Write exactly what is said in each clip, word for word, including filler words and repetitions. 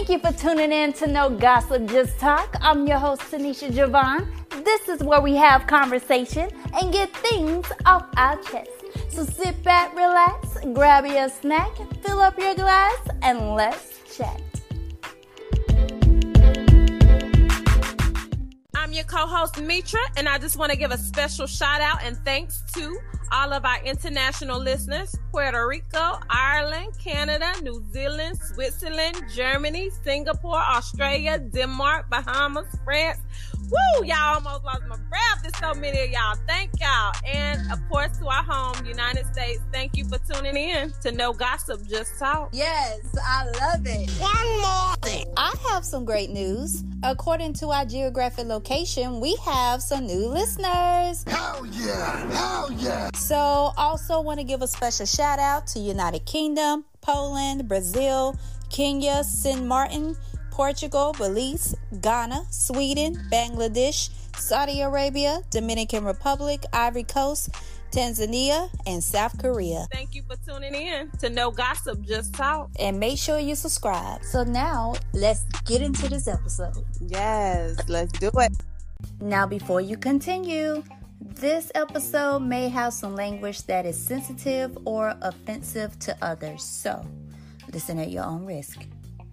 you for tuning in to No Gossip, Just Talk. I'm your host, Tanisha Javon. This is where we have conversation and get things off our chest. So sit back, relax, grab your snack, fill up your glass, and let's chat. I'm your co-host, Mitra, and I just want to give a special shout out and thanks to all of our international listeners: Puerto Rico, Ireland, Canada, New Zealand, Switzerland, Germany, Singapore, Australia, Denmark, Bahamas, France. Woo! Y'all almost lost my breath. There's so many of y'all. Thank y'all. And of course, to our home, United States, thank you for tuning in to No Gossip, Just Talk. Yes, I love it. One more thing. I have some great news. According to our geographic location, we have some new listeners. Hell yeah! Hell yeah! So, also want to give a special shout out to United Kingdom, Poland, Brazil, Kenya, Saint Martin, Portugal, Belize, Ghana, Sweden, Bangladesh, Saudi Arabia, Dominican Republic, Ivory Coast, Tanzania, and South Korea. Thank you for tuning in to No Gossip, Just Talk. And make sure you subscribe. So now, let's get into this episode. Yes, let's do it. Now, before you continue, this episode may have some language that is sensitive or offensive to others. So, listen at your own risk.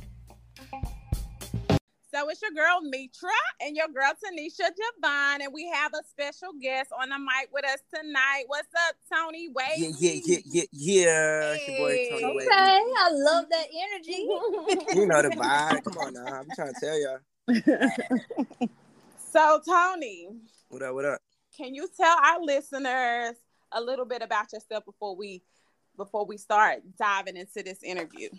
So it's your girl Mitra and your girl Tanisha Javon, and we have a special guest on the mic with us tonight. What's up, Tony Wade? Yeah, yeah, yeah, yeah, yeah. It's your boy Tony Okay, Wade. I love that energy. You know the vibe. Come on now. I'm trying to tell y'all. So, Tony, What up, what up? can you tell our listeners a little bit about yourself before we before we start diving into this interview?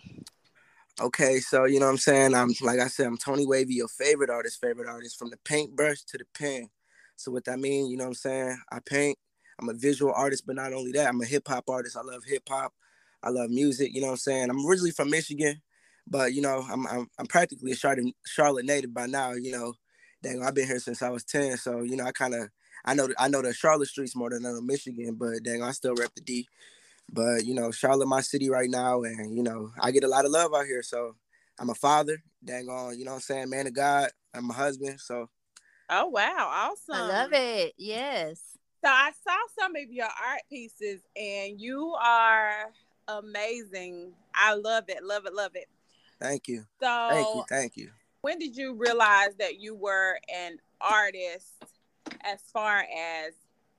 Okay, so you know what I'm saying? I'm like I said, I'm Tony Wavy, your favorite artist, favorite artist, from the paintbrush to the pen. So what that means, you know what I'm saying? I paint. I'm a visual artist, but not only that, I'm a hip hop artist. I love hip hop. I love music. You know what I'm saying? I'm originally from Michigan, but you know, I'm I'm, I'm practically a Charlotte, Charlotte native by now. You know, dang, I've been here since I was ten. So you know, I kind of I know I know the Charlotte streets more than I know Michigan, but dang, I still rep the D. But, you know, Charlotte, my city right now, and, you know, I get a lot of love out here. So I'm a father, dang on, you know what I'm saying, man of God. I'm a husband, so. Oh, wow. Awesome. I love it. Yes. So I saw some of your art pieces, and you are amazing. I love it, love it, love it. Thank you. So Thank you, thank you. when did you realize that you were an artist as far as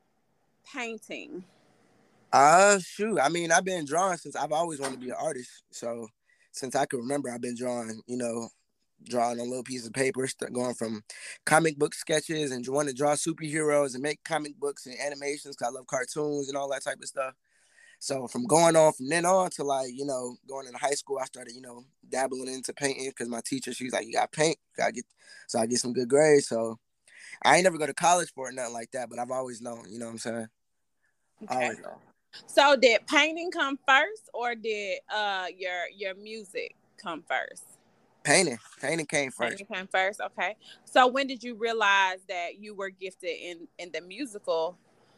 painting? Uh, shoot, I mean, I've been drawing since I've always wanted to be an artist. So since I can remember, I've been drawing, you know, drawing on little pieces of paper, start going from comic book sketches and wanting to draw superheroes and make comic books and animations because I love cartoons and all that type of stuff. So from going on from then on to like, you know, going into high school, I started, you know, dabbling into painting because my teacher, she was like, you got to paint, you gotta get, so I get some good grades. So I ain't never go to college for it, nothing like that, but I've always known, you know what I'm saying? Okay. Always known. So did painting come first, or did uh your your music come first? Painting. Painting came first. Painting came first. Okay. So when did you realize that you were gifted in in the musical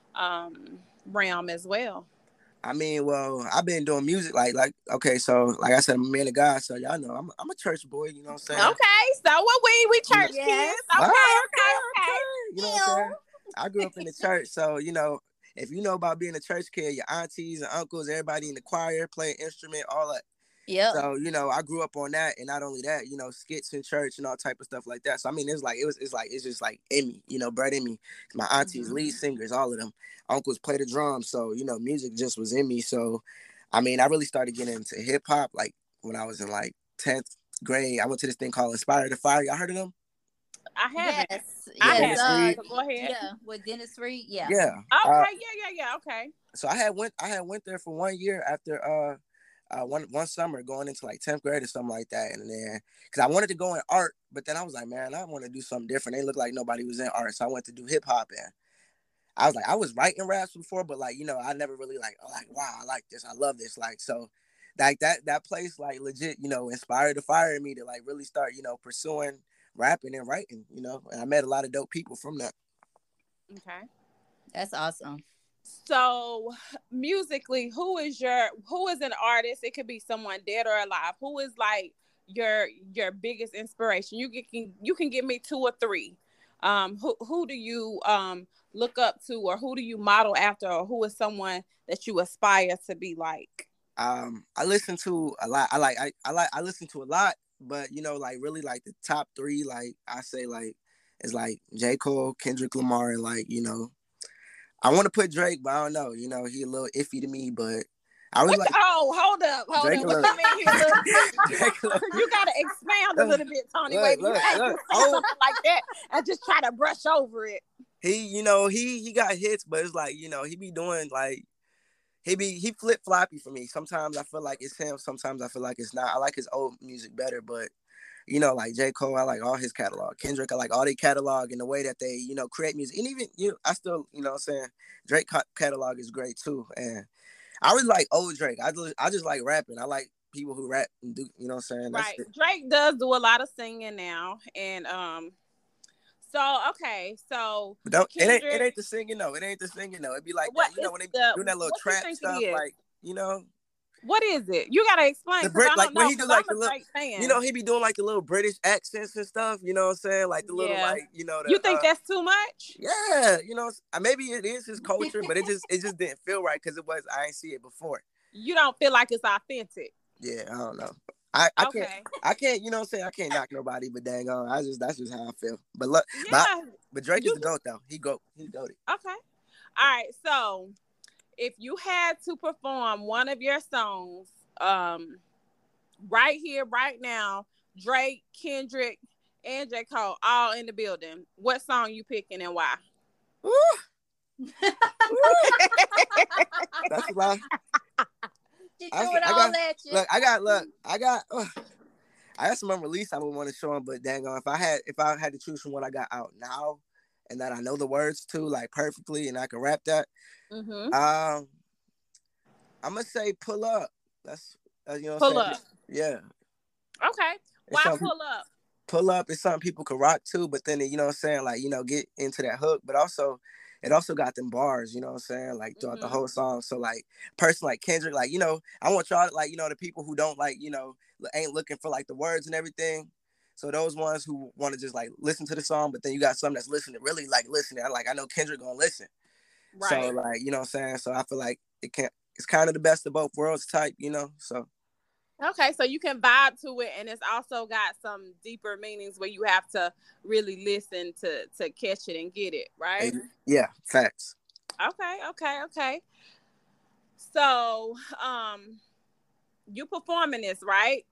um realm as well? I mean, well, I've been doing music like like okay, so like I said, I'm a man of God, so y'all know I'm I'm a church boy, you know what I'm saying? Okay. So what we we church Yes. kids. Okay, Wow, okay, okay. You know what I'm saying? I grew up in the church, so you know, if you know about being a church kid, your aunties and uncles, everybody in the choir, playing instrument, all that. Yep. So, you know, I grew up on that, and not only that, you know, skits in church and all type of stuff like that. So I mean, it's like it was it's like it's just like in me, you know, bred in me. My aunties, Mhm. lead singers, all of them. Uncles play the drums, so you know, music just was in me. So I mean, I really started getting into hip hop like when I was in like tenth grade. I went to this thing called Inspire the Fire. Y'all heard of them? I haven't. Yes. I Yes. haven't. Uh, So go ahead. yeah. With Dennis Reed. Yeah. Yeah. Okay. Uh, yeah. Yeah. Yeah. Okay. so I had went I had went there for one year after uh uh one one summer going into like tenth grade or something like that, and then because I wanted to go in art, but then I was like, man, I want to do something different. They looked like nobody was in art, so I went to do hip hop, and I was like, I was writing raps before, but like, you know, I never really like, oh, like, wow, I like this, I love this, like, so like that that place like legit, you know, inspired the fire in me to like really start, you know, pursuing rapping and writing, you know, and I met a lot of dope people from that. Okay. That's awesome. So musically, who is your who is an artist? It could be someone dead or alive. Who is like your your biggest inspiration? You can you can give me two or three. Um, who who do you um look up to, or who do you model after, or who is someone that you aspire to be like? Um, I listen to a lot. I like I, I like I listen to a lot, but you know, like really like the top three, like I say like is like J. Cole, Kendrick Lamar, and like, you know, I want to put Drake, but I don't know. You know, he a little iffy to me, but I really What like. the- oh, hold up, hold Drake up. a What little- you mean? He a little- Drake a little- You gotta expound a little bit, Tony. Look, Wait, you look, can't look. just say Oh. something like that and just try to brush over it. He, you know, he he got hits, but it's like, you know, he be doing like he be he flip floppy for me. Sometimes I feel like it's him. Sometimes I feel like it's not. I like his old music better, but you know, like J. Cole, I like all his catalog. Kendrick, I like all their catalog and the way that they, you know, create music. And even, you know, I still, you know what I'm saying, Drake catalog is great too. And I really like old Drake. I just, I just like rapping. I like people who rap and do, you know what I'm saying? That's Right. it. Drake does do a lot of singing now. And um so okay, so But don't, it ain't Kendrick- it ain't the singing though. It ain't the singing though. It'd be like What that, you know, is when they the- doing that little what you trap think it stuff, is? like, you know, what is it? You gotta explain. The 'Cause Brit- I don't like, when know, he do, 'cause like, I'm the a look- Drake fan. you know, he be doing like the little British accents and stuff, you know what I'm saying? Like the little, Yeah. like, you know, the, You think uh, that's too much? yeah, you know, uh, maybe it is his culture, but it just it just didn't feel right because it was I ain't see it before. You don't feel like it's authentic. Yeah, I don't know. I, I Okay. can't I can't you know what I'm saying, I can't knock nobody, but dang on, I just that's just how I feel. But look, Yeah. but, but Drake You is the GOAT though. He go he goated. Okay. All right. So, if you had to perform one of your songs, um, right here, right now, Drake, Kendrick, and J. Cole all in the building, what song you picking and why? That's a lot. She I- threw it I all got- at you. Look, I got look, I got uh, I got some unreleased I would want to show him, but dang on, if I had if I had to choose from what I got out now and that I know the words to like perfectly and I can rap that, Mm-hmm. um, I'm gonna say pull up. That's uh, you know what I'm Pull saying? up. Yeah. Okay. It's Why something- pull up? Pull up is something people can rock to, but then you know what I'm saying, like, you know, get into that hook, but also it also got them bars, you know what I'm saying, like throughout Mhm. the whole song. So like person like Kendrick, like, you know, I want y'all like, you know, the people who don't like, you know, ain't looking for like the words and everything. So those ones who want to just like listen to the song, but then you got some that's listening, really like listening. I like I know Kendrick gonna listen. Right. So like, you know what I'm saying? So I feel like it can't it's kind of the best of both worlds type, you know. So Okay, so you can vibe to it, and it's also got some deeper meanings where you have to really listen to to catch it and get it, right? yeah, facts. Okay, okay, okay. So, um, you performing this, right?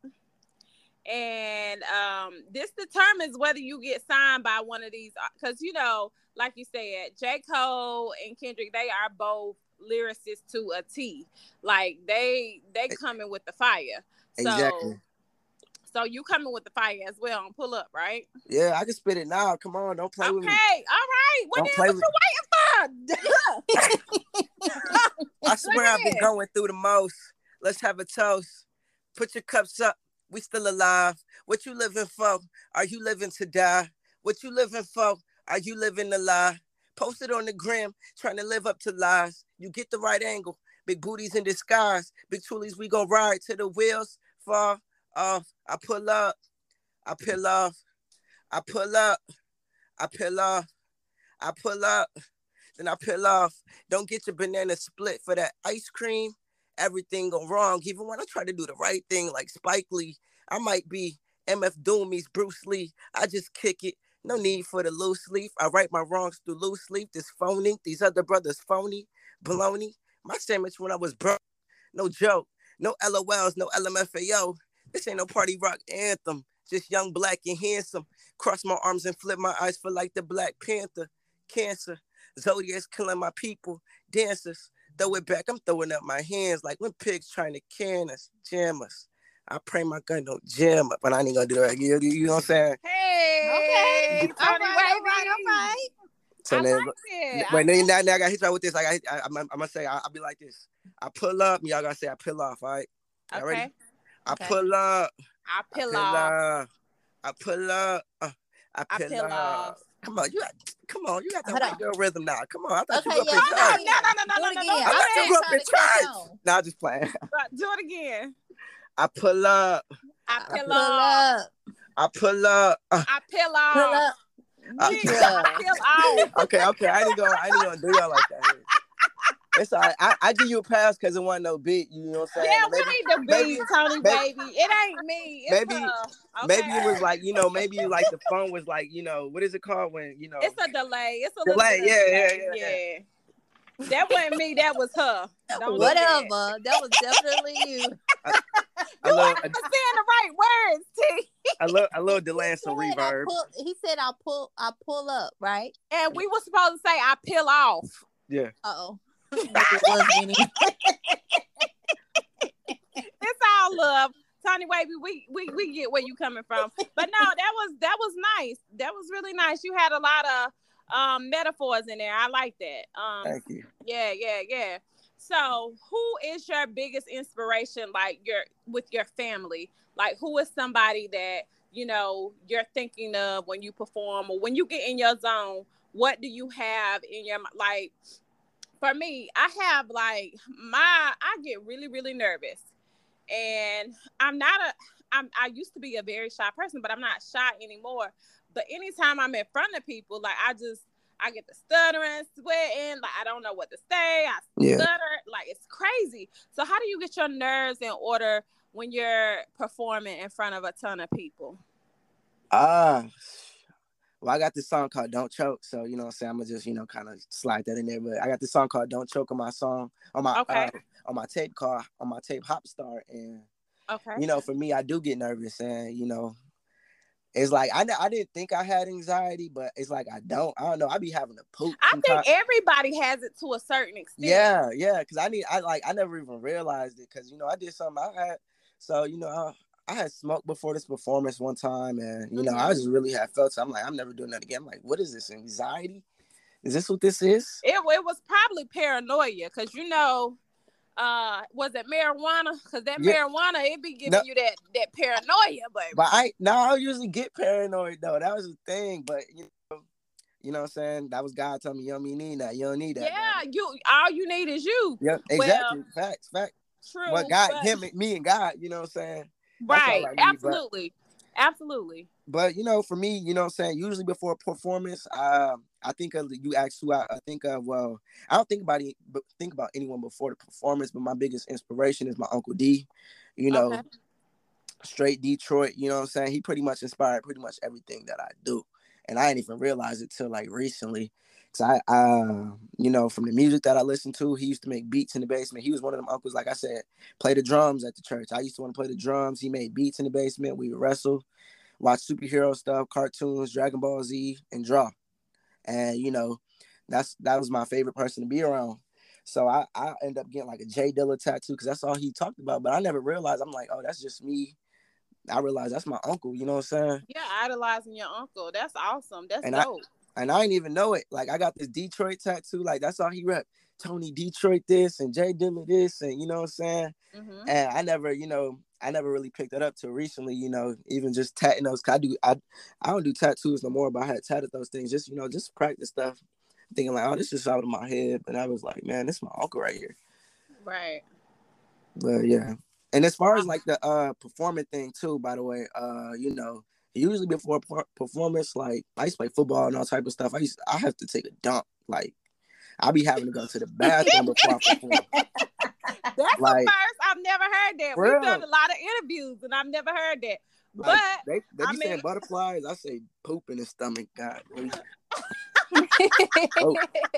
And um, this determines whether you get signed by one of these, because you know, like you said, J. Cole and Kendrick, they are both lyricists to a T. Like they they coming with the fire. So, Exactly. so you coming with the fire as well on Pull Up, right? Yeah, I can spit it now. Come on, don't play Okay, with me. all right. What, Don't then, play what with- you waiting for? I swear I've been ahead. going through the most. Let's have a toast. Put your cups up. We still alive. What you living for? Are you living to die? What you living for? Are you living to lie? Post it on the gram, trying to live up to lies. You get the right angle. Big booties in disguise. Big toolies, we gon' ride till the wheels fall off. I pull up. I pull off. I pull up. I pull off. I pull up. Then I peel off. Don't get your banana split for that ice cream. Everything go wrong. Even when I try to do the right thing like Spike Lee, I might be M F Doom meets Bruce Lee. I just kick it. No need for the loose leaf. I write my wrongs through loose leaf. This phony. These other brothers phony. Baloney. My sandwich when I was broke. No joke. No L O Ls. No L M F A O. This ain't no party rock anthem. Just young, black, and handsome. Cross my arms and flip my eyes for like the Black Panther. Cancer. Zodiac's killing my people. Dancers. Throw it back. I'm throwing up my hands like when pigs trying to can us. Jam us. I pray my gun don't jam up. But I ain't gonna do that. You, you know what I'm saying? Hey, Okay. All Tony right, all Wavy. right, all right. So I then, like it. I wait, like now, now I got hit y'all with this. Like I, I, I'm, I'm gonna say, I, I'll be like this. I pull up, y'all gotta say I pull off. All right. Y'all Okay. ready? I Okay. pull up. I I pill pull off. up. I pull up. Uh, I I pull pill up. off. Come on, you got, come on, you got that Hold white on. girl rhythm now. Come on, I thought Okay, you grew up yeah. in do it church. No, no, no, no, again. no, Do it no, again. no, I no, I'm thought you still grew up trying in to catch church. on. Nah, just playing. Do it again. I pull up. I I I peel pull off. up. I pull up. Uh, I peel Pull off. up. I- Yeah, I peel off. okay, okay. I ain't gonna, I ain't gonna do y'all like that. It's all right. I, I give you a pass because it wasn't no beat. You know what I'm saying? Yeah, we maybe, need the maybe, beat, Tony, maybe, baby. It ain't me. It's maybe, her. maybe Okay? it was like, you know, maybe like the phone was like, you know, what is it called when, you know, It's a delay. It's a little delay. bit of Yeah, yeah, delay. yeah, yeah. Yeah. That wasn't me. That was her. Don't do Whatever. that. That was definitely you. I You love, ain't even saying the right words, T. I love, I love delay and He some said I reverb. pull, he said I pull I pull up, right? And we were supposed to say I peel off. Yeah. Uh-oh. It was any. It's all love. Tony Wavy, we, we we get where you coming from. But no, that was that was nice. That was really nice. You had a lot of um metaphors in there. I like that. Um Thank you. yeah, yeah, yeah. So who is your biggest inspiration, like your with your family? Like who is somebody that, you know, you're thinking of when you perform or when you get in your zone? What do you have in your, like, for me, I have like my, I get really, really nervous. And I'm not a, I'm, I used to be a very shy person, but I'm not shy anymore. But anytime I'm in front of people, like I just, I get the stuttering, sweating, like I don't know what to say. I Yeah. stutter, like it's crazy. So how do you get your nerves in order when you're performing in front of a ton of people? Ah, well, I got this song called Don't Choke. So, you know what I'm saying? I'm going to just, you know, kind of slide that in there. But I got this song called Don't Choke on my song, on my, Okay. uh, on my tape called, on my tape Hop Star. And, Okay. you know, for me, I do get nervous. And, you know, it's like, I, I didn't think I had anxiety, but it's like, I don't, I don't know. I be having to poop I sometimes. think everybody has it to a certain extent. Yeah, yeah. Because I need, I like, I never even realized it. Because, you know, I did something I had. So, you know, I, I had smoked before this performance one time, and you know, mm-hmm. I just really had felt. So I'm like, I'm never doing that again. I'm like, what is this, anxiety? Is this what this is? It, it was probably paranoia, because you know, uh, was it marijuana? Because that yeah. marijuana, it be giving no. you that that paranoia, baby. But I no, I don't usually get paranoid though. That was the thing. But you know, you know what I'm saying? That was God telling me, you don't need that. You don't need that. Yeah, man. you all you need is you. Yeah, exactly. Well, facts, facts. True. Well, God, but... him, me, and God. You know what I'm saying? Right, absolutely, but, absolutely. But you know, for me, you know what I'm saying, usually before a performance, uh, I think of you asked who I, I think of. Well, I don't think about it, but think about anyone before the performance. But my biggest inspiration is my Uncle D. You know, okay. Straight Detroit. You know what I'm saying? He pretty much inspired pretty much everything that I do, and I didn't even realize it till like recently. Cause I, uh, you know, from the music that I listened to, he used to make beats in the basement. He was one of them uncles, like I said, play the drums at the church. I used to want to play the drums. He made beats in the basement. We would wrestle, watch superhero stuff, cartoons, Dragon Ball Z, and draw. And you know, that's that was my favorite person to be around. So I, I ended up getting like a Jay Dilla tattoo because that's all he talked about. But I never realized. I'm like, oh, that's just me. I realized that's my uncle. You know what I'm saying? Yeah, idolizing your uncle. That's awesome. That's and dope. I, And I didn't even know it. Like, I got this Detroit tattoo. Like, that's all he rep. Tony Detroit this and Jay Dilla this. And you know what I'm saying? Mm-hmm. And I never, you know, I never really picked that up till recently, you know, even just tatting those. Cause I, do, I, I don't do tattoos no more, but I had tatted those things. Just, you know, just practice stuff. Thinking like, oh, this is out of my head. But I was like, man, this is my uncle right here. Right. But, yeah. And as far as, like, the uh, performing thing, too, by the way, uh, you know, usually before a performance, like I used to play football and all type of stuff. I used to, I have to take a dump. Like I be having to go to the bathroom before I perform. That's like, the first. I've never heard that. We've real. done a lot of interviews and I've never heard that. But like, they they be I saying mean... butterflies. I say poop in the stomach. God, oh.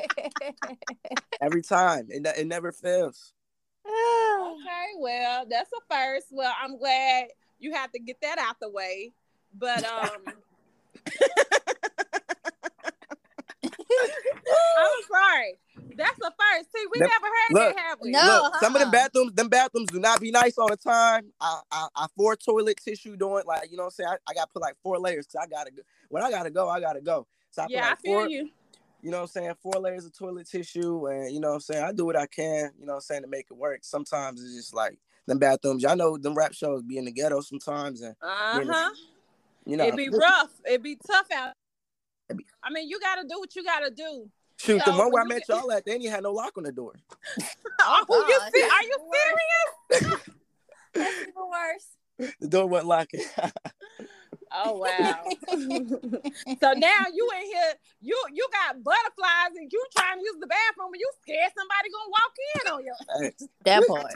Every time, it it never fails. Okay, well that's a first. Well, I'm glad you have to get that out the way. But um I'm sorry. That's the first. See, we the, never heard look, that, have we? No, look, uh-uh. some of them bathrooms, them bathrooms do not be nice all the time. I I, I four toilet tissue doing like, you know what I'm saying? I, I gotta put like four layers because I gotta go. When I gotta go, I gotta go. So I yeah, put like I feel four, you. You know what I'm saying? Four layers of toilet tissue, and you know what I'm saying? I do what I can, you know what I'm saying, to make it work. Sometimes it's just like them bathrooms. Y'all know them rap shows be in the ghetto sometimes, and uh-huh. You know, it'd be rough. It'd be tough out. Be... I mean, you got to do what you got to do. Shoot, so, the one where I met get... y'all at, they ain't had no lock on the door. Oh, oh you see? Are you serious? That's even worse. The door wasn't locking. Oh wow. So now you in here, you you got butterflies and you trying to use the bathroom and you scared somebody gonna walk in on you. Hey, That part.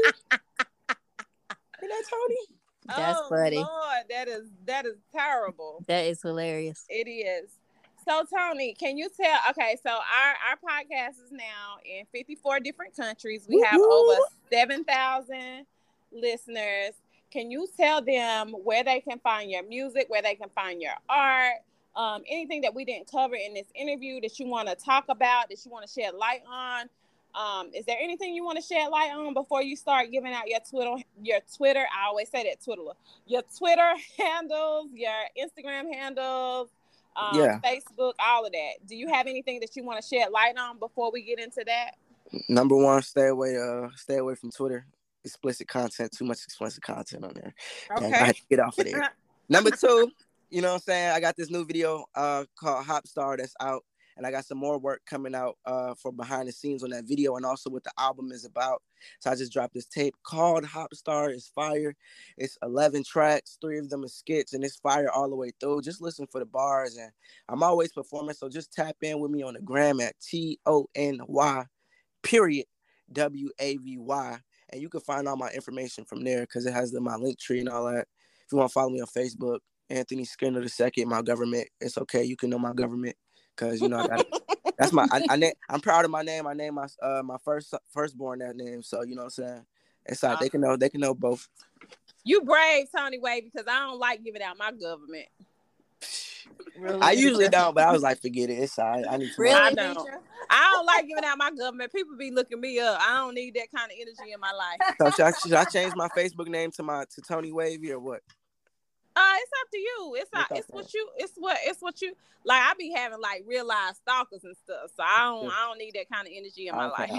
Is that Tony? That's oh, funny. Lord, that is that is terrible. That is hilarious. It is. So Tony, can you tell? Okay, so our our podcast is now in fifty-four different countries. We have Woo-hoo. over seven thousand listeners. Can you tell them where they can find your music, where they can find your art, um, anything that we didn't cover in this interview that you want to talk about, that you want to shed light on? Um, is there anything you want to shed light on before you start giving out your Twitter, your Twitter? I always say that Twitter, your Twitter handles, your Instagram handles, um, Yeah. Facebook, all of that. Do you have anything that you want to shed light on before we get into that? Number one, stay away. Uh, stay away from Twitter. Explicit content, too much explicit content on there. Okay. And I had to get off of there. Number two, you know what I'm saying? I got this new video uh called Hop Star that's out, and I got some more work coming out uh for behind the scenes on that video and also what the album is about. So I just dropped this tape called Hop Star. It's fire. It's eleven tracks, three of them are skits, and it's fire all the way through. Just listen for the bars, and I'm always performing, so just tap in with me on the gram at T O N Y period W A V Y. And you can find all my information from there because it has the, my link tree and all that. If you want to follow me on Facebook, Anthony Skinner the second, my government. It's okay. You can know my government because, you know, I got it. That's my, I, I na- I'm proud of my name. I named my uh, my first firstborn that name. So, you know what I'm saying? It's like, they can know, they can know both. You brave, Tony Wavy, because I don't like giving out my government. Really? I usually don't, but I was like, forget it. It's all right. I need to Really? I don't. I don't like giving out my government. People be looking me up. I don't need that kind of energy in my life. So should I, should I change my Facebook name to my to Tony Wavy or what? Uh, it's up to you. It's not. It's It's okay. what you. It's what. It's what you like. I be having like real life stalkers and stuff. So I don't. I don't need that kind of energy in my Okay.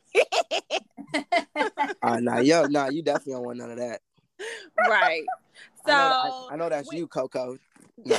life. All right, nah, yo, nah, you definitely don't want none of that. Right. So I know, I, I know that's we- you, Coco. No.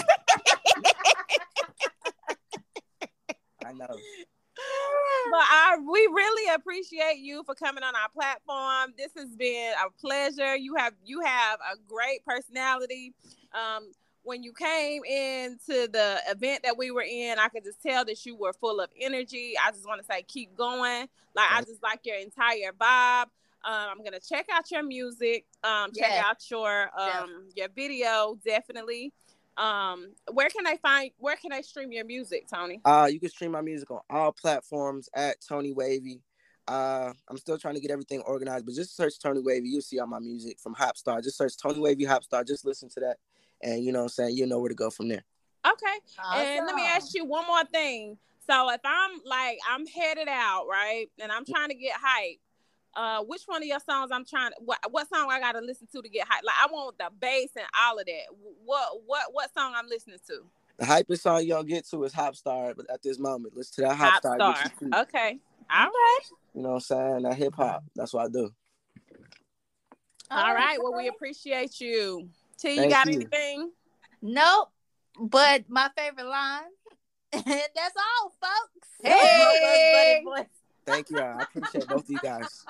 I know. But I, we really appreciate you for coming on our platform. This has been a pleasure. You have you have a great personality. Um, when you came into the event that we were in, I could just tell that you were full of energy. I just want to say, keep going. Like I just like your entire vibe. Um, I'm gonna check out your music. Um, check Yes. out your um your video definitely. Um, where can they find? Where can they stream your music, Tony? Uh, you can stream my music on all platforms at Tony Wavy. Uh, I'm still trying to get everything organized, but just search Tony Wavy. You'll see all my music from Hopstar. Just search Tony Wavy Hopstar. Just listen to that, and you know what I'm saying. You know where to go from there. Okay. And let me ask you one more thing. So if I'm like I'm headed out, right, and I'm trying to get hype, uh, which one of your songs I'm trying to what what song I gotta listen to to get hype? Like I want the bass and all of that. What what what song I'm listening to? The hypest song you'll get to is Hopstar, but at this moment, listen to that Hop Hopstar. Star. Get you through. Okay. All right. You know what I'm saying? That hip hop. That's what I do. All right. Well, we appreciate you. T, you Thank got you. anything? Nope. But my favorite line. That's all, folks. Hey. Buddy boy. Thank you. I appreciate both of you guys.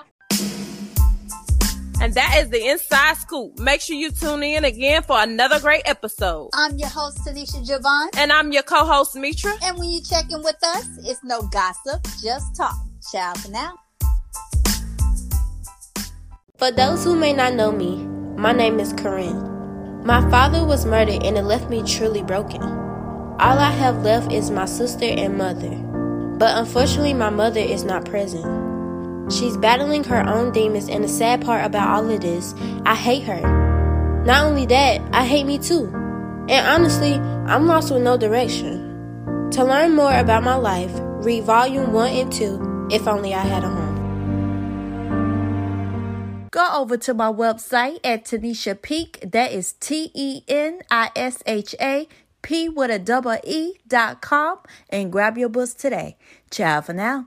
And that is the Inside Scoop. Make sure you tune in again for another great episode. I'm your host, Tanisha Javon. And I'm your co-host, Mitra. And when you check in with us, it's no gossip, just talk. Ciao for now. For those who may not know me, my name is Corinne. My father was murdered and it left me truly broken. All I have left is my sister and mother. But unfortunately, my mother is not present. She's battling her own demons, and the sad part about all of this, I hate her. Not only that, I hate me too. And honestly, I'm lost with no direction. To learn more about my life, read volume one and two, If Only I Had a Home. Go over to my website at Tanisha Peak. That is T E N I S H A P with a double E dot com and grab your books today. Ciao for now.